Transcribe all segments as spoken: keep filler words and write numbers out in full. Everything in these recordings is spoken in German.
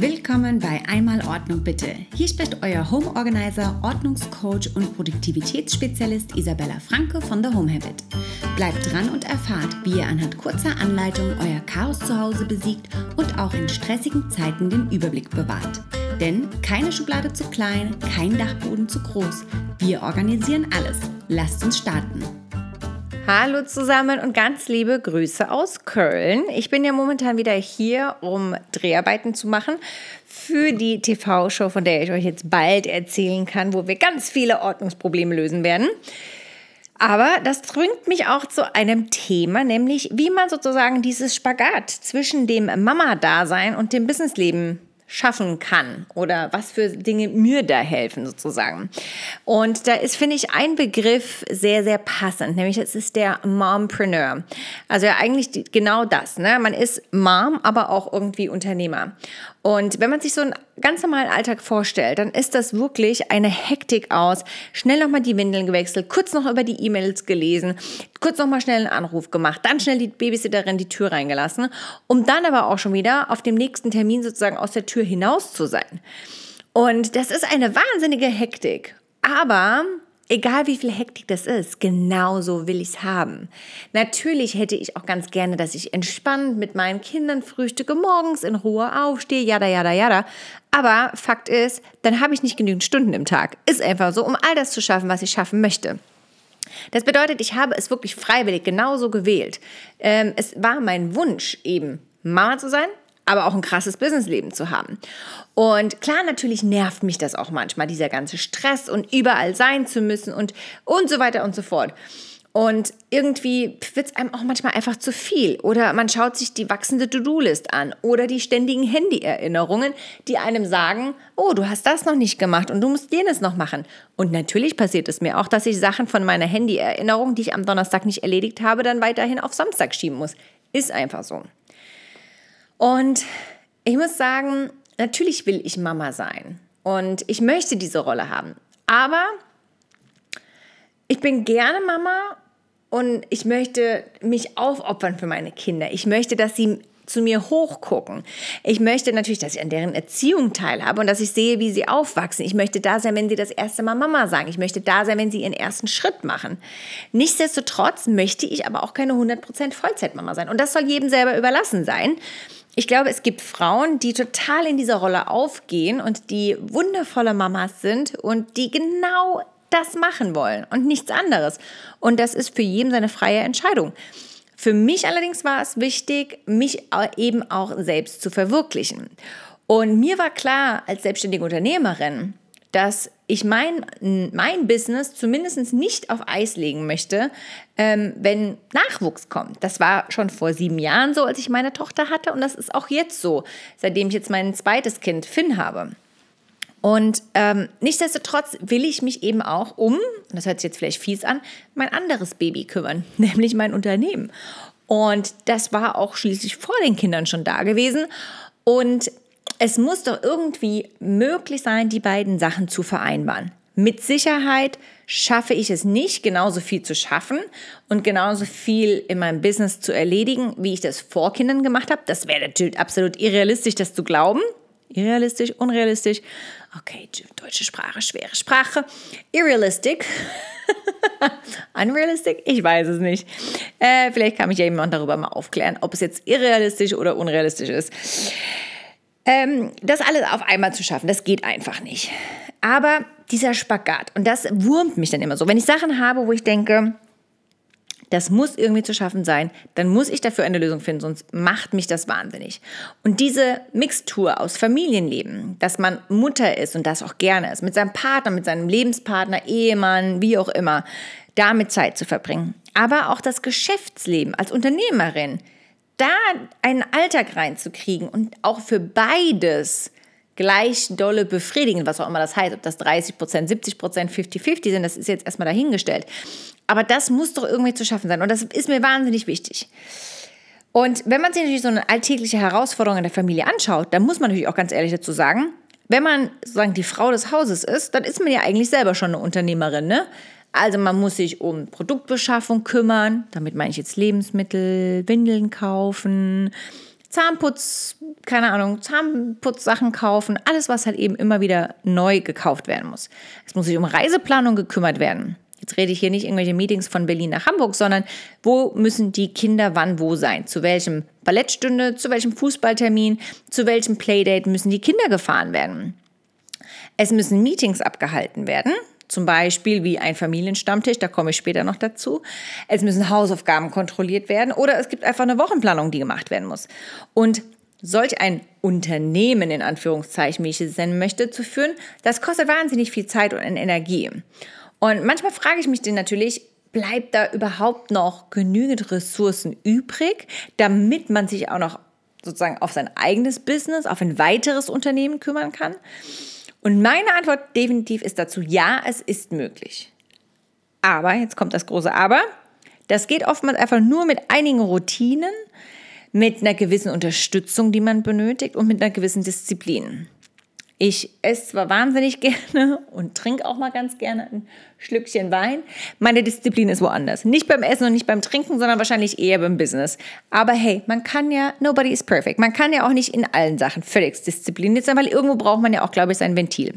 Willkommen bei Einmal Ordnung bitte. Hier spricht euer Home Organizer, Ordnungscoach und Produktivitätsspezialist Isabella Franke von The Home Habit. Bleibt dran und erfahrt, wie ihr anhand kurzer Anleitung euer Chaos zu Hause besiegt und auch in stressigen Zeiten den Überblick bewahrt. Denn keine Schublade zu klein, kein Dachboden zu groß. Wir organisieren alles. Lasst uns starten. Hallo zusammen und ganz liebe Grüße aus Köln. Ich bin ja momentan wieder hier, um Dreharbeiten zu machen für die T V-Show, von der ich euch jetzt bald erzählen kann, wo wir ganz viele Ordnungsprobleme lösen werden. Aber das bringt mich auch zu einem Thema, nämlich wie man sozusagen dieses Spagat zwischen dem Mama-Dasein und dem Businessleben schaffen kann oder was für Dinge mir da helfen sozusagen. Und da ist, finde ich, ein Begriff sehr, sehr passend, nämlich es ist der Mompreneur. Also ja eigentlich die, genau das, ne? Man ist Mom, aber auch irgendwie Unternehmer. Und wenn man sich so einen ganz normalen Alltag vorstellt, dann ist das wirklich eine Hektik aus. Schnell nochmal die Windeln gewechselt, kurz noch über die E-Mails gelesen, kurz nochmal schnell einen Anruf gemacht, dann schnell die Babysitterin die Tür reingelassen, um dann aber auch schon wieder auf dem nächsten Termin sozusagen aus der Tür hinaus zu sein. Und das ist eine wahnsinnige Hektik. Aber egal wie viel Hektik das ist, genauso will ich es haben. Natürlich hätte ich auch ganz gerne, dass ich entspannt mit meinen Kindern frühstücke, morgens in Ruhe aufstehe, jada, jada, jada. Aber Fakt ist, dann habe ich nicht genügend Stunden im Tag. Ist einfach so, um all das zu schaffen, was ich schaffen möchte. Das bedeutet, ich habe es wirklich freiwillig genauso gewählt. Ähm, es war mein Wunsch, eben Mama zu sein, aber auch ein krasses Businessleben zu haben. Und klar, natürlich nervt mich das auch manchmal, dieser ganze Stress und überall sein zu müssen und, und so weiter und so fort. Und irgendwie wird es einem auch manchmal einfach zu viel. Oder man schaut sich die wachsende To-Do-List an oder die ständigen Handy-Erinnerungen, die einem sagen, oh, du hast das noch nicht gemacht und du musst jenes noch machen. Und natürlich passiert es mir auch, dass ich Sachen von meiner Handy-Erinnerung, die ich am Donnerstag nicht erledigt habe, dann weiterhin auf Samstag schieben muss. Ist einfach so. Und ich muss sagen, natürlich will ich Mama sein und ich möchte diese Rolle haben, aber ich bin gerne Mama und ich möchte mich aufopfern für meine Kinder. Ich möchte, dass sie zu mir hochgucken. Ich möchte natürlich, dass ich an deren Erziehung teilhabe und dass ich sehe, wie sie aufwachsen. Ich möchte da sein, wenn sie das erste Mal Mama sagen. Ich möchte da sein, wenn sie ihren ersten Schritt machen. Nichtsdestotrotz möchte ich aber auch keine hundert Prozent Vollzeitmama sein. Und das soll jedem selber überlassen sein. Ich glaube, es gibt Frauen, die total in dieser Rolle aufgehen und die wundervolle Mamas sind und die genau das machen wollen und nichts anderes. Und das ist für jeden seine freie Entscheidung. Für mich allerdings war es wichtig, mich eben auch selbst zu verwirklichen. Und mir war klar als selbstständige Unternehmerin, dass ich mein, mein Business zumindest nicht auf Eis legen möchte, ähm, wenn Nachwuchs kommt. Das war schon vor sieben Jahren so, als ich meine Tochter hatte und das ist auch jetzt so, seitdem ich jetzt mein zweites Kind, Finn, habe. Und ähm, nichtsdestotrotz will ich mich eben auch um, das hört sich jetzt vielleicht fies an, mein anderes Baby kümmern, nämlich mein Unternehmen. Und das war auch schließlich vor den Kindern schon da gewesen und es muss doch irgendwie möglich sein, die beiden Sachen zu vereinbaren. Mit Sicherheit schaffe ich es nicht, genauso viel zu schaffen und genauso viel in meinem Business zu erledigen, wie ich das vor Kindern gemacht habe. Das wäre natürlich absolut irrealistisch, das zu glauben. Irrealistisch, unrealistisch. Okay, deutsche Sprache, schwere Sprache. Irrealistic. Unrealistic? Ich weiß es nicht. Äh, vielleicht kann mich ja jemand darüber mal aufklären, ob es jetzt irrealistisch oder unrealistisch ist. Ähm, das alles auf einmal zu schaffen, das geht einfach nicht. Aber dieser Spagat, und das wurmt mich dann immer so, wenn ich Sachen habe, wo ich denke, das muss irgendwie zu schaffen sein, dann muss ich dafür eine Lösung finden, sonst macht mich das wahnsinnig. Und diese Mixtur aus Familienleben, dass man Mutter ist und das auch gerne ist, mit seinem Partner, mit seinem Lebenspartner, Ehemann, wie auch immer, damit Zeit zu verbringen. Aber auch das Geschäftsleben als Unternehmerin, da einen Alltag reinzukriegen und auch für beides gleich dolle befriedigen, was auch immer das heißt, ob das dreißig Prozent, siebzig Prozent, fünfzig fünfzig sind, das ist jetzt erstmal dahingestellt. Aber das muss doch irgendwie zu schaffen sein und das ist mir wahnsinnig wichtig. Und wenn man sich natürlich so eine alltägliche Herausforderung in der Familie anschaut, dann muss man natürlich auch ganz ehrlich dazu sagen, wenn man sozusagen die Frau des Hauses ist, dann ist man ja eigentlich selber schon eine Unternehmerin, ne? Also man muss sich um Produktbeschaffung kümmern, damit meine ich jetzt Lebensmittel, Windeln kaufen, Zahnputz, keine Ahnung, Zahnputzsachen kaufen, alles, was halt eben immer wieder neu gekauft werden muss. Es muss sich um Reiseplanung gekümmert werden. Jetzt rede ich hier nicht irgendwelche Meetings von Berlin nach Hamburg, sondern wo müssen die Kinder wann wo sein? Zu welchem Ballettstunde, zu welchem Fußballtermin, zu welchem Playdate müssen die Kinder gefahren werden? Es müssen Meetings abgehalten werden, zum Beispiel wie ein Familienstammtisch, da komme ich später noch dazu. Es müssen Hausaufgaben kontrolliert werden oder es gibt einfach eine Wochenplanung, die gemacht werden muss. Und solch ein Unternehmen, in Anführungszeichen, wie ich es nennen möchte, zu führen, das kostet wahnsinnig viel Zeit und Energie. Und manchmal frage ich mich dann natürlich, bleibt da überhaupt noch genügend Ressourcen übrig, damit man sich auch noch sozusagen auf sein eigenes Business, auf ein weiteres Unternehmen kümmern kann? Und meine Antwort definitiv ist dazu, ja, es ist möglich. Aber, jetzt kommt das große Aber, das geht oftmals einfach nur mit einigen Routinen, mit einer gewissen Unterstützung, die man benötigt und mit einer gewissen Disziplin. Ich esse zwar wahnsinnig gerne und trinke auch mal ganz gerne ein Schlückchen Wein. Meine Disziplin ist woanders. Nicht beim Essen und nicht beim Trinken, sondern wahrscheinlich eher beim Business. Aber hey, man kann ja, nobody is perfect. Man kann ja auch nicht in allen Sachen völlig diszipliniert sein, weil irgendwo braucht man ja auch, glaube ich, sein Ventil.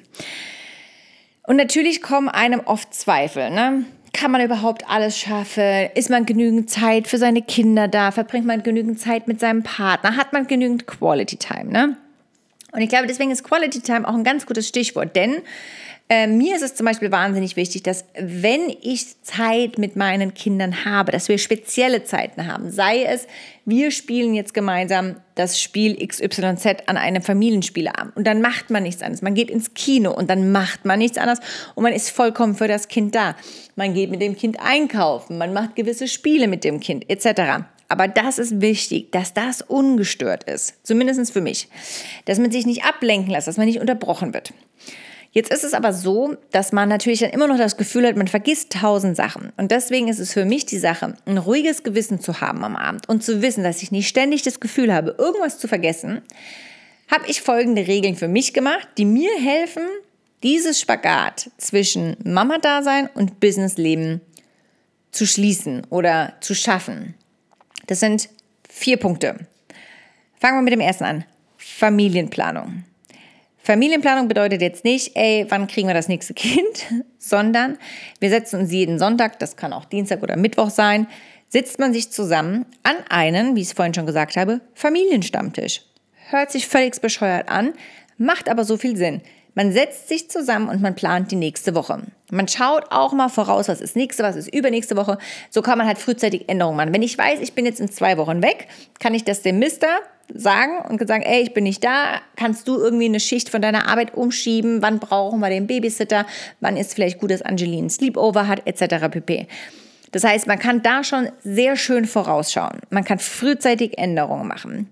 Und natürlich kommen einem oft Zweifel, ne? Kann man überhaupt alles schaffen? Ist man genügend Zeit für seine Kinder da? Verbringt man genügend Zeit mit seinem Partner? Hat man genügend Quality Time, ne? Und ich glaube, deswegen ist Quality Time auch ein ganz gutes Stichwort, denn äh, mir ist es zum Beispiel wahnsinnig wichtig, dass wenn ich Zeit mit meinen Kindern habe, dass wir spezielle Zeiten haben, sei es, wir spielen jetzt gemeinsam das Spiel X Y Z an einem Familienspieleabend und dann macht man nichts anderes. Man geht ins Kino und dann macht man nichts anderes und man ist vollkommen für das Kind da. Man geht mit dem Kind einkaufen, man macht gewisse Spiele mit dem Kind et cetera. Aber das ist wichtig, dass das ungestört ist, zumindest für mich, dass man sich nicht ablenken lässt, dass man nicht unterbrochen wird. Jetzt ist es aber so, dass man natürlich dann immer noch das Gefühl hat, man vergisst tausend Sachen. Und deswegen ist es für mich die Sache, ein ruhiges Gewissen zu haben am Abend und zu wissen, dass ich nicht ständig das Gefühl habe, irgendwas zu vergessen, habe ich folgende Regeln für mich gemacht, die mir helfen, dieses Spagat zwischen Mama-Dasein und Businessleben zu schließen oder zu schaffen. Das sind vier Punkte. Fangen wir mit dem ersten an. Familienplanung. Familienplanung bedeutet jetzt nicht, ey, wann kriegen wir das nächste Kind, sondern wir setzen uns jeden Sonntag, das kann auch Dienstag oder Mittwoch sein, sitzt man sich zusammen an einen, wie ich es vorhin schon gesagt habe, Familienstammtisch. Hört sich völlig bescheuert an, macht aber so viel Sinn. Man setzt sich zusammen und man plant die nächste Woche. Man schaut auch mal voraus, was ist nächste, was ist übernächste Woche. So kann man halt frühzeitig Änderungen machen. Wenn ich weiß, ich bin jetzt in zwei Wochen weg, kann ich das dem Mister sagen und sagen, ey, ich bin nicht da, kannst du irgendwie eine Schicht von deiner Arbeit umschieben, wann brauchen wir den Babysitter, wann ist vielleicht gut, dass Angeline ein Sleepover hat, et cetera pp. Das heißt, man kann da schon sehr schön vorausschauen. Man kann frühzeitig Änderungen machen.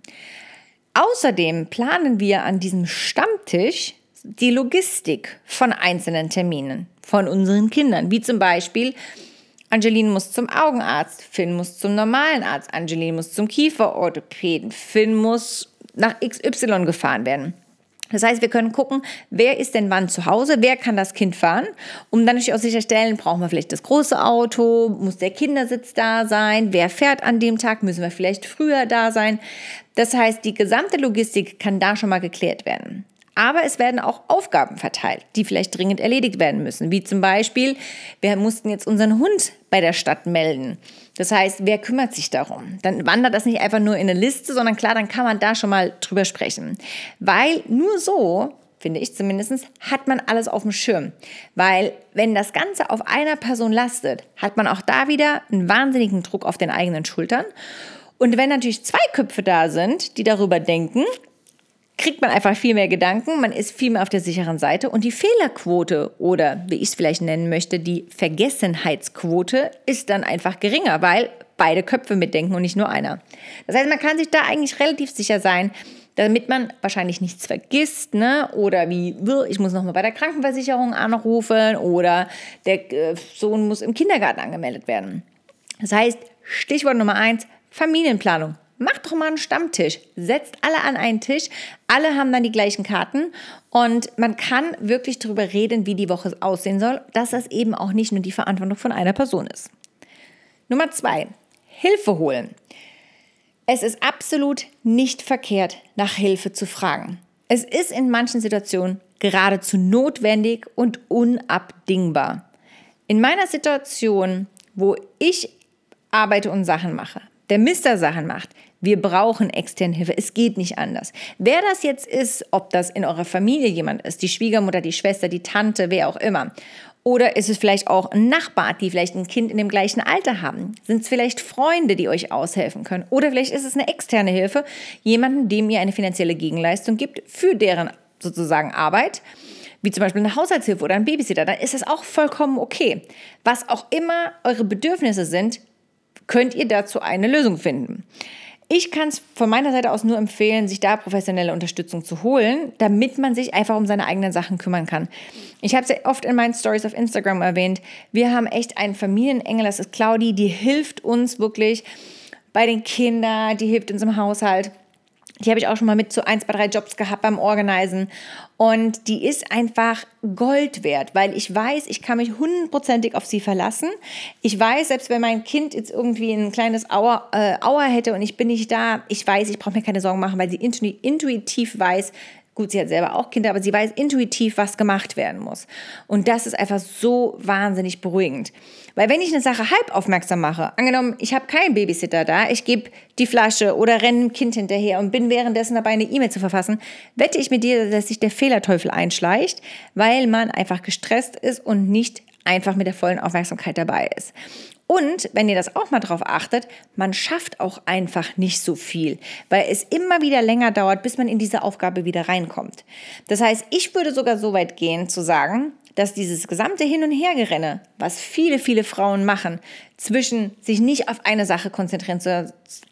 Außerdem planen wir an diesem Stammtisch die Logistik von einzelnen Terminen von unseren Kindern, wie zum Beispiel Angeline muss zum Augenarzt, Finn muss zum normalen Arzt, Angeline muss zum Kieferorthopäden, Finn muss nach X Y gefahren werden. Das heißt, wir können gucken, wer ist denn wann zu Hause, wer kann das Kind fahren, um dann natürlich auch sicherstellen, brauchen wir vielleicht das große Auto, muss der Kindersitz da sein, wer fährt an dem Tag, müssen wir vielleicht früher da sein. Das heißt, die gesamte Logistik kann da schon mal geklärt werden. Aber es werden auch Aufgaben verteilt, die vielleicht dringend erledigt werden müssen. Wie zum Beispiel, wir mussten jetzt unseren Hund bei der Stadt melden. Das heißt, wer kümmert sich darum? Dann wandert das nicht einfach nur in eine Liste, sondern klar, dann kann man da schon mal drüber sprechen. Weil nur so, finde ich zumindest, hat man alles auf dem Schirm. Weil wenn das Ganze auf einer Person lastet, hat man auch da wieder einen wahnsinnigen Druck auf den eigenen Schultern. Und wenn natürlich zwei Köpfe da sind, die darüber denken, kriegt man einfach viel mehr Gedanken, man ist viel mehr auf der sicheren Seite und die Fehlerquote oder, wie ich es vielleicht nennen möchte, die Vergessenheitsquote ist dann einfach geringer, weil beide Köpfe mitdenken und nicht nur einer. Das heißt, man kann sich da eigentlich relativ sicher sein, damit man wahrscheinlich nichts vergisst, ne? Oder wie, ich muss nochmal bei der Krankenversicherung anrufen oder der Sohn muss im Kindergarten angemeldet werden. Das heißt, Stichwort Nummer eins, Familienplanung. Macht doch mal einen Stammtisch, setzt alle an einen Tisch, alle haben dann die gleichen Karten und man kann wirklich darüber reden, wie die Woche aussehen soll, dass das eben auch nicht nur die Verantwortung von einer Person ist. Nummer zwei, Hilfe holen. Es ist absolut nicht verkehrt, nach Hilfe zu fragen. Es ist in manchen Situationen geradezu notwendig und unabdingbar. In meiner Situation, wo ich arbeite und Sachen mache, der Mister Sachen macht, wir brauchen externe Hilfe. Es geht nicht anders. Wer das jetzt ist, ob das in eurer Familie jemand ist, die Schwiegermutter, die Schwester, die Tante, wer auch immer. Oder ist es vielleicht auch ein Nachbar, die vielleicht ein Kind in dem gleichen Alter haben? Sind es vielleicht Freunde, die euch aushelfen können? Oder vielleicht ist es eine externe Hilfe, jemanden, dem ihr eine finanzielle Gegenleistung gibt für deren sozusagen Arbeit, wie zum Beispiel eine Haushaltshilfe oder ein Babysitter. Dann ist das auch vollkommen okay. Was auch immer eure Bedürfnisse sind, könnt ihr dazu eine Lösung finden. Ich kann es von meiner Seite aus nur empfehlen, sich da professionelle Unterstützung zu holen, damit man sich einfach um seine eigenen Sachen kümmern kann. Ich habe es ja oft in meinen Stories auf Instagram erwähnt. Wir haben echt einen Familienengel, das ist Claudi, die hilft uns wirklich bei den Kindern, die hilft uns im Haushalt. Die habe ich auch schon mal mit zu ein, zwei, drei Jobs gehabt beim Organisen. Und die ist einfach Gold wert, weil ich weiß, ich kann mich hundertprozentig auf sie verlassen. Ich weiß, selbst wenn mein Kind jetzt irgendwie ein kleines Auer, äh, Auer hätte und ich bin nicht da, ich weiß, ich brauche mir keine Sorgen machen, weil sie intu- intuitiv weiß, gut, sie hat selber auch Kinder, aber sie weiß intuitiv, was gemacht werden muss. Und das ist einfach so wahnsinnig beruhigend. Weil wenn ich eine Sache halb aufmerksam mache, angenommen, ich habe keinen Babysitter da, ich gebe die Flasche oder renne dem Kind hinterher und bin währenddessen dabei, eine E-Mail zu verfassen, wette ich mit dir, dass sich der Fehlerteufel einschleicht, weil man einfach gestresst ist und nicht einfach mit der vollen Aufmerksamkeit dabei ist. Und wenn ihr das auch mal drauf achtet, man schafft auch einfach nicht so viel, weil es immer wieder länger dauert, bis man in diese Aufgabe wieder reinkommt. Das heißt, ich würde sogar so weit gehen zu sagen, dass dieses gesamte Hin- und Hergerenne, was viele, viele Frauen machen, zwischen sich nicht auf eine Sache konzentrieren, so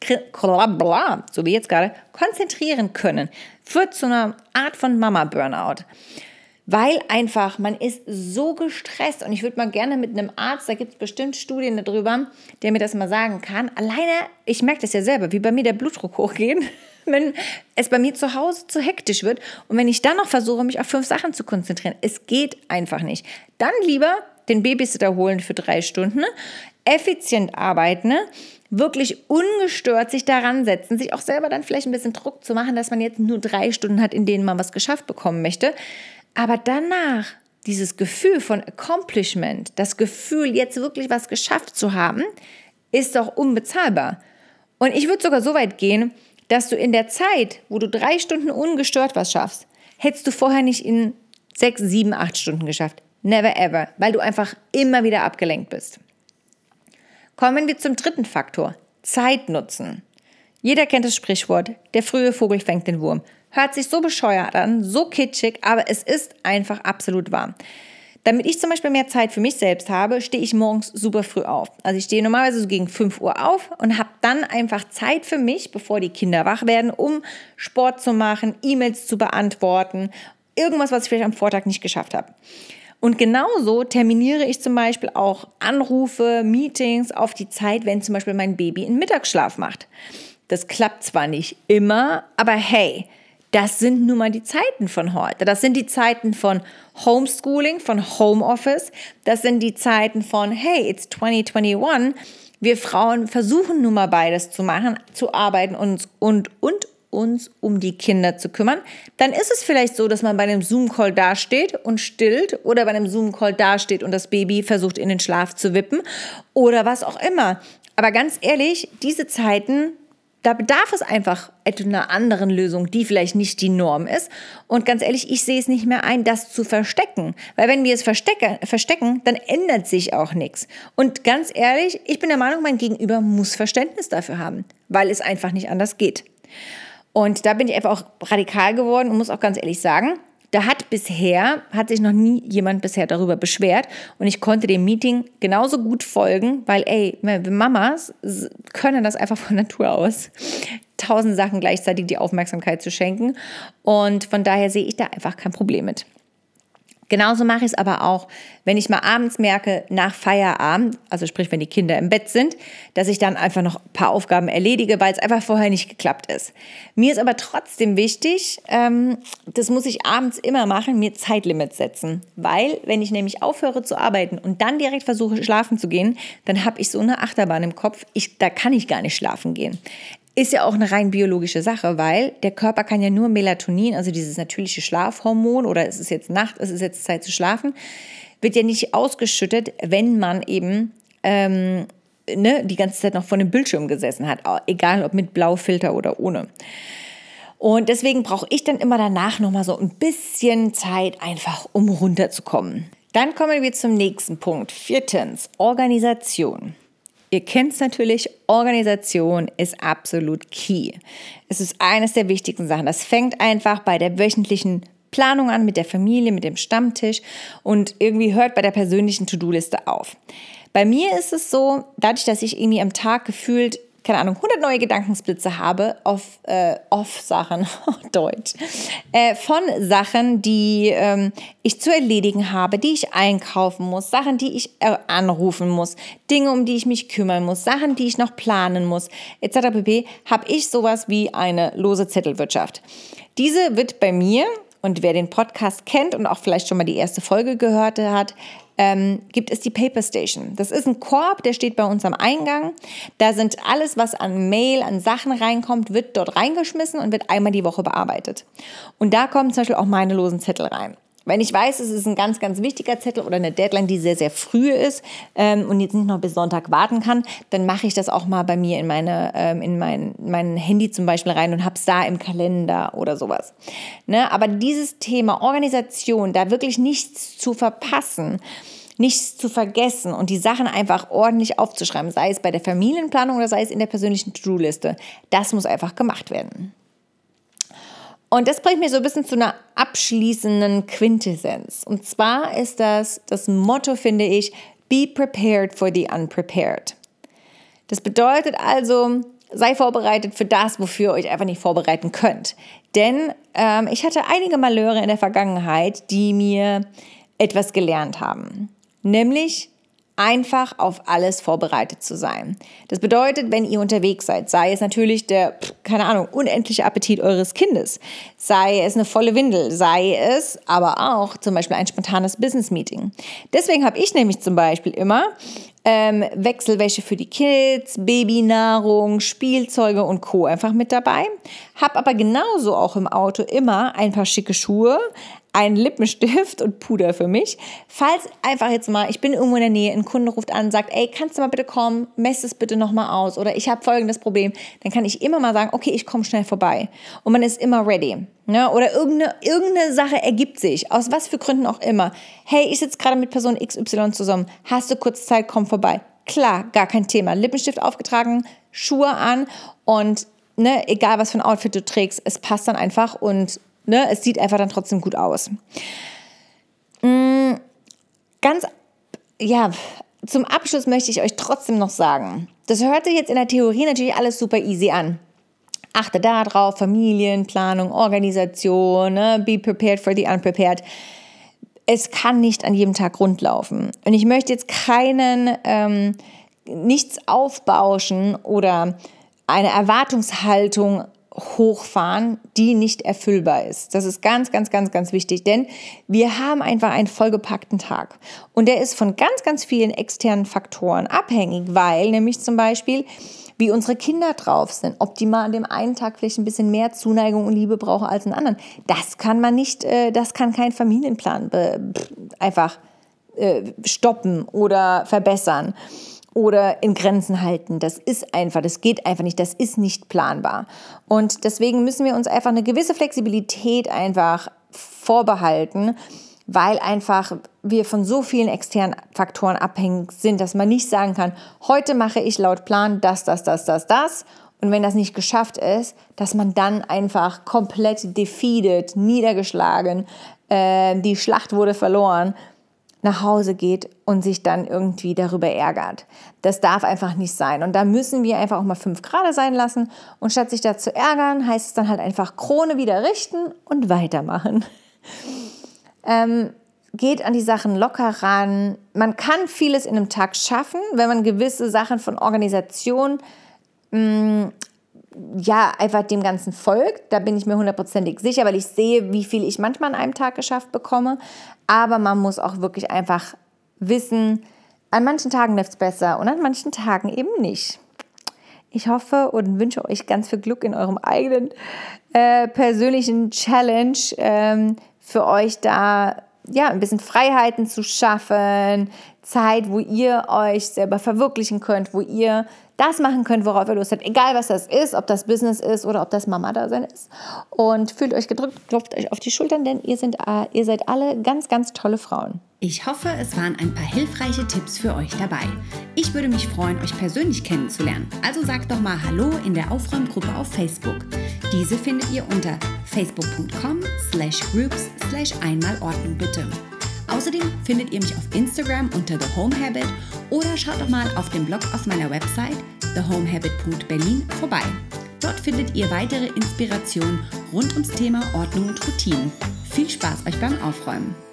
wie jetzt gerade, konzentrieren können, führt zu einer Art von Mama-Burnout. Weil einfach, man ist so gestresst und ich würde mal gerne mit einem Arzt, da gibt es bestimmt Studien darüber, der mir das mal sagen kann. Alleine, ich merke das ja selber, wie bei mir der Blutdruck hochgeht, wenn es bei mir zu Hause zu hektisch wird und wenn ich dann noch versuche, mich auf fünf Sachen zu konzentrieren. Es geht einfach nicht. Dann lieber den Babysitter holen für drei Stunden, effizient arbeiten, wirklich ungestört sich daran setzen, sich auch selber dann vielleicht ein bisschen Druck zu machen, dass man jetzt nur drei Stunden hat, in denen man was geschafft bekommen möchte. Aber danach dieses Gefühl von Accomplishment, das Gefühl, jetzt wirklich was geschafft zu haben, ist doch unbezahlbar. Und ich würde sogar so weit gehen, dass du in der Zeit, wo du drei Stunden ungestört was schaffst, hättest du vorher nicht in sechs, sieben, acht Stunden geschafft. Never ever, weil du einfach immer wieder abgelenkt bist. Kommen wir zum dritten Faktor, Zeit nutzen. Jeder kennt das Sprichwort, der frühe Vogel fängt den Wurm. Hört sich so bescheuert an, so kitschig, aber es ist einfach absolut wahr. Damit ich zum Beispiel mehr Zeit für mich selbst habe, stehe ich morgens super früh auf. Also ich stehe normalerweise so gegen fünf Uhr auf und habe dann einfach Zeit für mich, bevor die Kinder wach werden, um Sport zu machen, E-Mails zu beantworten, irgendwas, was ich vielleicht am Vortag nicht geschafft habe. Und genauso terminiere ich zum Beispiel auch Anrufe, Meetings auf die Zeit, wenn zum Beispiel mein Baby einen Mittagsschlaf macht. Das klappt zwar nicht immer, aber hey, das sind nun mal die Zeiten von heute. Das sind die Zeiten von Homeschooling, von Homeoffice. Das sind die Zeiten von, hey, it's twenty twenty-one. Wir Frauen versuchen nun mal beides zu machen, zu arbeiten und, und, und uns um die Kinder zu kümmern. Dann ist es vielleicht so, dass man bei einem Zoom-Call dasteht und stillt oder bei einem Zoom-Call dasteht und das Baby versucht in den Schlaf zu wippen oder was auch immer. Aber ganz ehrlich, diese Zeiten, da bedarf es einfach einer anderen Lösung, die vielleicht nicht die Norm ist. Und ganz ehrlich, ich sehe es nicht mehr ein, das zu verstecken. Weil wenn wir es verstecken, verstecken, dann ändert sich auch nichts. Und ganz ehrlich, ich bin der Meinung, mein Gegenüber muss Verständnis dafür haben, weil es einfach nicht anders geht. Und da bin ich einfach auch radikal geworden und muss auch ganz ehrlich sagen, da hat bisher, hat sich noch nie jemand bisher darüber beschwert und ich konnte dem Meeting genauso gut folgen, weil ey, Mamas können das einfach von Natur aus, tausend Sachen gleichzeitig die Aufmerksamkeit zu schenken und von daher sehe ich da einfach kein Problem mit. Genauso mache ich es aber auch, wenn ich mal abends merke, nach Feierabend, also sprich, wenn die Kinder im Bett sind, dass ich dann einfach noch ein paar Aufgaben erledige, weil es einfach vorher nicht geklappt ist. Mir ist aber trotzdem wichtig, ähm, das muss ich abends immer machen, mir Zeitlimits setzen. Weil, wenn ich nämlich aufhöre zu arbeiten und dann direkt versuche, schlafen zu gehen, dann habe ich so eine Achterbahn im Kopf, ich, da kann ich gar nicht schlafen gehen. ist ja auch eine rein biologische Sache, weil der Körper kann ja nur Melatonin, also dieses natürliche Schlafhormon, oder es ist jetzt Nacht, es ist jetzt Zeit zu schlafen, wird ja nicht ausgeschüttet, wenn man eben ähm, ne, die ganze Zeit noch vor dem Bildschirm gesessen hat, egal ob mit Blaufilter oder ohne. Und deswegen brauche ich dann immer danach nochmal so ein bisschen Zeit, einfach um runterzukommen. Dann kommen wir zum nächsten Punkt. Viertens, Organisation. Ihr kennt es natürlich, Organisation ist absolut key. Es ist eines der wichtigsten Sachen. Das fängt einfach bei der wöchentlichen Planung an, mit der Familie, mit dem Stammtisch und irgendwie hört bei der persönlichen To-Do-Liste auf. Bei mir ist es so, dadurch, dass ich irgendwie am Tag gefühlt, keine Ahnung, hundert neue Gedankensblitze habe auf äh, Off-Sachen, Deutsch, äh, von Sachen, die ähm, ich zu erledigen habe, die ich einkaufen muss, Sachen, die ich äh, anrufen muss, Dinge, um die ich mich kümmern muss, Sachen, die ich noch planen muss, et cetera pp., habe ich sowas wie eine lose Zettelwirtschaft. Diese wird bei mir, und wer den Podcast kennt und auch vielleicht schon mal die erste Folge gehört hat, Ähm, gibt es die Paper Station. Das ist ein Korb, der steht bei uns am Eingang. Da sind alles, was an Mail, an Sachen reinkommt, wird dort reingeschmissen und wird einmal die Woche bearbeitet. Und da kommen zum Beispiel auch meine losen Zettel rein. Wenn ich weiß, es ist ein ganz, ganz wichtiger Zettel oder eine Deadline, die sehr, sehr früh ist ähm, und jetzt nicht noch bis Sonntag warten kann, dann mache ich das auch mal bei mir in, meine, ähm, in mein, mein Handy zum Beispiel rein und habe es da im Kalender oder sowas. Ne? Aber dieses Thema Organisation, da wirklich nichts zu verpassen, nichts zu vergessen und die Sachen einfach ordentlich aufzuschreiben, sei es bei der Familienplanung oder sei es in der persönlichen To-Do-Liste, das muss einfach gemacht werden. Und das bringt mich so ein bisschen zu einer abschließenden Quintessenz. Und zwar ist das das Motto, finde ich, be prepared for the unprepared. Das bedeutet also, sei vorbereitet für das, wofür ihr euch einfach nicht vorbereiten könnt. Denn ähm, ich hatte einige Malheure in der Vergangenheit, die mir etwas gelernt haben. Nämlich einfach auf alles vorbereitet zu sein. Das bedeutet, wenn ihr unterwegs seid, sei es natürlich der, keine Ahnung, unendliche Appetit eures Kindes, sei es eine volle Windel, sei es aber auch zum Beispiel ein spontanes Business-Meeting. Deswegen habe ich nämlich zum Beispiel immer ähm, Wechselwäsche für die Kids, Babynahrung, Spielzeuge und Co. einfach mit dabei. Habe aber genauso auch im Auto immer ein paar schicke Schuhe, einen Lippenstift und Puder für mich. Falls einfach jetzt mal, ich bin irgendwo in der Nähe, ein Kunde ruft an und sagt, ey, kannst du mal bitte kommen, mess es bitte nochmal aus oder ich habe folgendes Problem, dann kann ich immer mal sagen, okay, ich komme schnell vorbei. Und man ist immer ready. Ne? Oder irgendeine, irgendeine Sache ergibt sich, aus was für Gründen auch immer. Hey, ich sitze gerade mit Person X Y zusammen, hast du kurz Zeit, komm vorbei. Klar, gar kein Thema. Lippenstift aufgetragen, Schuhe an und ne, egal was für ein Outfit du trägst, es passt dann einfach und Ne, es sieht einfach dann trotzdem gut aus. Mm, ganz, ja, zum Abschluss möchte ich euch trotzdem noch sagen, das hört sich jetzt in der Theorie natürlich alles super easy an. Achte da drauf, Familienplanung, Organisation, ne, be prepared for the unprepared. Es kann nicht an jedem Tag rundlaufen. Und ich möchte jetzt keinen, ähm, nichts aufbauschen oder eine Erwartungshaltung hochfahren, die nicht erfüllbar ist. Das ist ganz, ganz, ganz, ganz wichtig, denn wir haben einfach einen vollgepackten Tag und der ist von ganz, ganz vielen externen Faktoren abhängig, weil nämlich zum Beispiel, wie unsere Kinder drauf sind, ob die mal an dem einen Tag vielleicht ein bisschen mehr Zuneigung und Liebe brauchen als an anderen. Das kann man nicht, das kann kein Familienplan einfach stoppen oder verbessern oder in Grenzen halten. Das ist einfach, das geht einfach nicht, das ist nicht planbar. Und deswegen müssen wir uns einfach eine gewisse Flexibilität einfach vorbehalten, weil einfach wir von so vielen externen Faktoren abhängig sind, dass man nicht sagen kann, heute mache ich laut Plan das, das, das, das, das. Und wenn das nicht geschafft ist, dass man dann einfach komplett defeated, niedergeschlagen, äh, die Schlacht wurde verloren, nach Hause geht und sich dann irgendwie darüber ärgert. Das darf einfach nicht sein. Und da müssen wir einfach auch mal fünf Grad sein lassen. Und statt sich da zu ärgern, heißt es dann halt einfach Krone wieder richten und weitermachen. Ähm, geht an die Sachen locker ran. Man kann vieles in einem Tag schaffen, wenn man gewisse Sachen von Organisation mh, ja, einfach dem Ganzen folgt. Da bin ich mir hundertprozentig sicher, weil ich sehe, wie viel ich manchmal an einem Tag geschafft bekomme. Aber man muss auch wirklich einfach wissen, an manchen Tagen läuft es besser und an manchen Tagen eben nicht. Ich hoffe und wünsche euch ganz viel Glück in eurem eigenen äh, persönlichen Challenge, ähm, für euch da ja ein bisschen Freiheiten zu schaffen, Zeit, wo ihr euch selber verwirklichen könnt, wo ihr das machen könnt, worauf ihr Lust habt, egal was das ist, ob das Business ist oder ob das Mama-Dasein ist. Und fühlt euch gedrückt, klopft euch auf die Schultern, denn ihr, sind, äh, ihr seid alle ganz, ganz tolle Frauen. Ich hoffe, es waren ein paar hilfreiche Tipps für euch dabei. Ich würde mich freuen, euch persönlich kennenzulernen. Also sagt doch mal Hallo in der Aufräumgruppe auf Facebook. Diese findet ihr unter facebook.com slash groups slash einmalordnung bitte. Außerdem findet ihr mich auf Instagram unter The Home Habit oder schaut doch mal auf dem Blog auf meiner Website the home habit punkt berlin vorbei. Dort findet ihr weitere Inspirationen rund ums Thema Ordnung und Routinen. Viel Spaß euch beim Aufräumen!